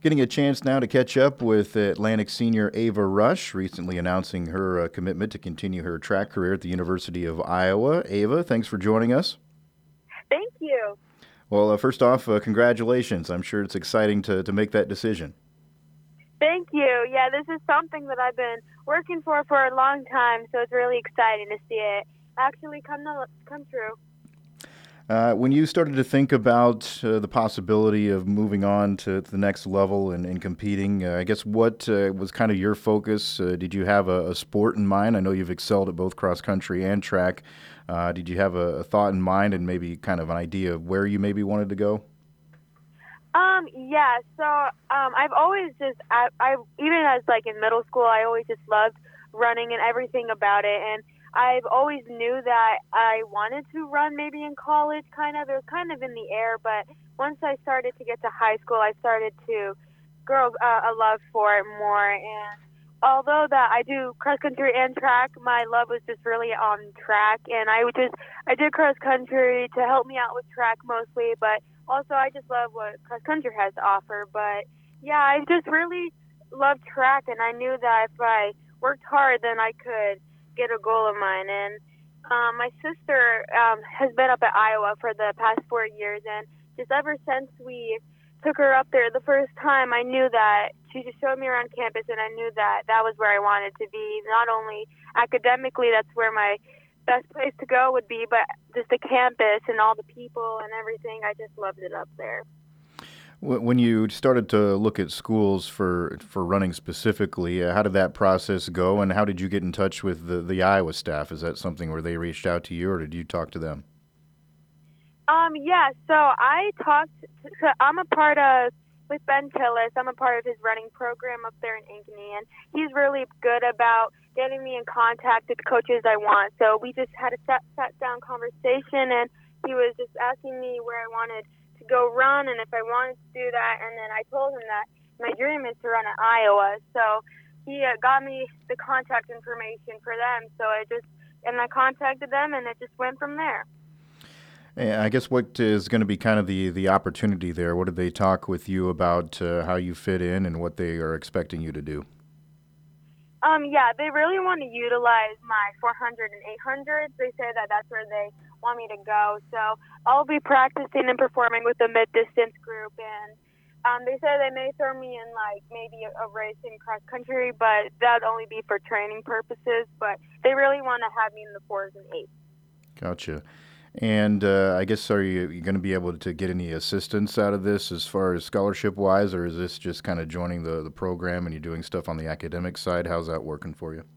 Getting a chance now to catch up with Atlantic senior Ava Rush, recently announcing her commitment to continue her track career at the University of Iowa. Ava, thanks for joining us. Thank you. Well, first off, congratulations. I'm sure it's exciting to make that decision. Thank you. Yeah, this is something that I've been working for a long time, so it's really exciting to see it actually come true. When you started to think about the possibility of moving on to the next level and competing, I guess what was kind of your focus? Did you have a sport in mind? I know you've excelled at both cross country and track. Did you have a thought in mind and maybe kind of an idea of where you maybe wanted to go? Yeah, so I've always I even as like in middle school, I always just loved running and everything about it, and I've always knew that I wanted to run maybe in college, kind of. It was kind of in the air, but once I started to get to high school, I started to grow a love for it more. And although that I do cross country and track, my love was just really on track, and I did cross country to help me out with track mostly, but also I just love what cross country has to offer. But yeah, I just really loved track, and I knew that if I worked hard, then I could get a goal of mine. And my sister has been up at Iowa for the past 4 years, and just ever since we took her up there the first time, I knew that she just showed me around campus, and I knew that that was where I wanted to be. Not only academically, that's where my best place to go would be, but just the campus and all the people and everything. I just loved it up there. When you started to look at schools for running specifically, how did that process go, and how did you get in touch with the Iowa staff? Is that something where they reached out to you, or did you talk to them? Yeah, so I'm a part of, with Ben Tillis, I'm a part of his running program up there in Ankeny, and he's really good about getting me in contact with coaches I want. So we just had a sat down conversation, and he was just asking me where I wanted to go run and if I wanted to do that. And then I told him that my dream is to run at Iowa. So he got me the contact information for them. And I contacted them, and it just went from there. I guess what is going to be kind of the opportunity there? What did they talk with you about how you fit in and what they are expecting you to do? Yeah, they really want to utilize my 400 and 800s. They say that that's where they want me to go. So I'll be practicing and performing with the mid distance group. And they say they may throw me in like maybe a race in cross country, but that'd only be for training purposes. But they really want to have me in the fours and eights. Gotcha. And I guess are you going to be able to get any assistance out of this as far as scholarship wise, or is this just kind of joining the program and you're doing stuff on the academic side? How's that working for you?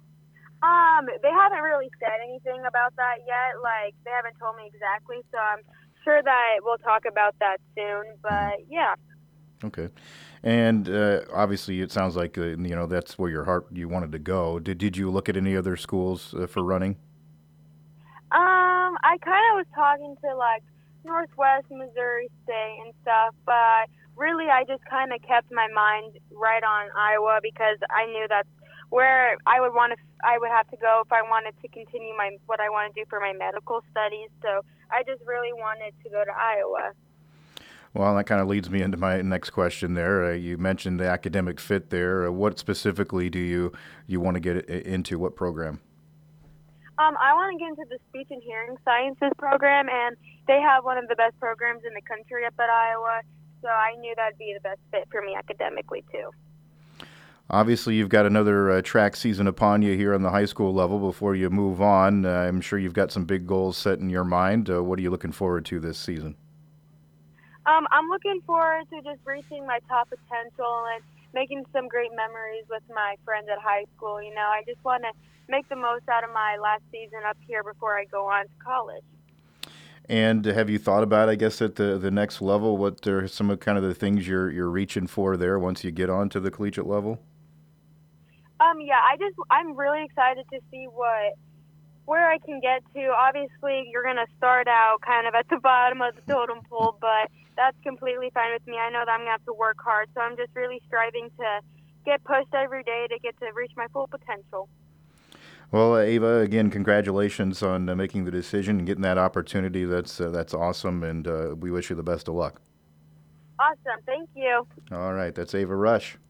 They haven't really said anything about that yet. Like they haven't told me exactly, so I'm sure that we'll talk about that soon. Mhm. But yeah. Okay. And obviously, it sounds like that's where your heart you wanted to go. Did you look at any other schools for running? I kind of was talking to like Northwest Missouri State and stuff, but really I just kind of kept my mind right on Iowa because I knew that's where I would have to go if I wanted to continue what I want to do for my medical studies. So I just really wanted to go to Iowa. Well, that kind of leads me into my next question. There, you mentioned the academic fit. There, what specifically do you want to get into? What program? I want to get into the speech and hearing sciences program, and they have one of the best programs in the country up at Iowa. So I knew that'd be the best fit for me academically too. Obviously, you've got another track season upon you here on the high school level before you move on. I'm sure you've got some big goals set in your mind. What are you looking forward to this season? I'm looking forward to just reaching my top potential and making some great memories with my friends at high school. You know, I just want to make the most out of my last season up here before I go on to college. And have you thought about, I guess, at the next level, what are some of kind of the things you're reaching for there once you get on to the collegiate level? Yeah, I'm really excited to see where I can get to. Obviously, you're gonna start out kind of at the bottom of the totem pole, but that's completely fine with me. I know that I'm gonna have to work hard, so I'm just really striving to get pushed every day to get to reach my full potential. Well, Ava, again, congratulations on making the decision and getting that opportunity. That's awesome, and we wish you the best of luck. Awesome. Thank you. All right, that's Ava Rush.